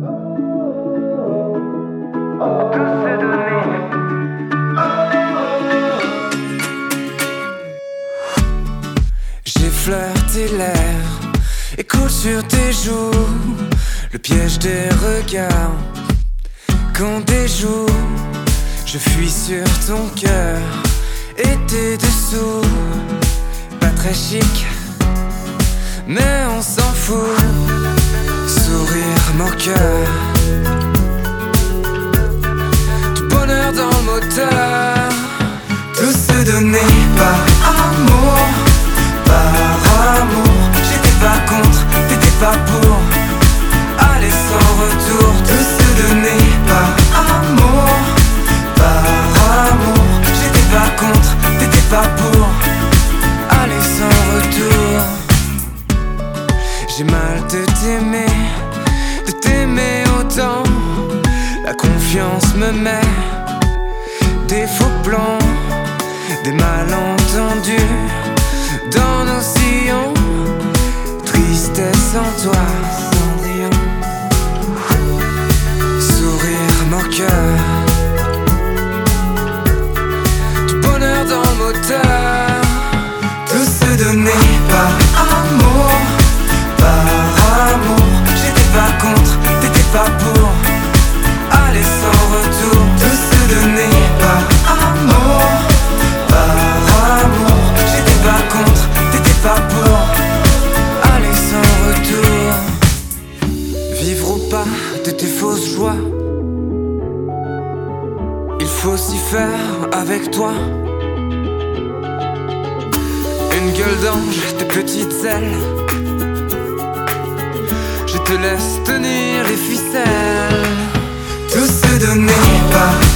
J'effleure l'air et coule sur tes joues, le piège des regards qu'on déjoue. Je fuis sur ton cœur et tes dessous. Pas très chic, mais on s'en fout. Sourire moqueur, du bonheur dans le moteur. Tout se donner par amour, par amour. J'étais pas contre, t'étais pas pour. Aller sans retour. Tout se donner par amour, par amour. J'étais pas contre, t'étais pas pour. Aller sans retour. J'ai mal de t'aimer autant. La confiance me met des faux plans, des malentendus dans nos sillons. Tristesse en toi, Cendrillon. Sourire moqueur, du bonheur dans le moteur. Tout se donner par amour, par amour. J'étais pas contre, t'étais pas pour. Aller sans retour. Tout se donner par amour, par amour. J'étais pas contre, t'étais pas pour. Aller sans retour. Vivre ou pas de tes fausses joies, il faut s'y faire avec toi. Une gueule d'ange, tes petites ailes. Je te laisse tenir les ficelles. Tout se donner par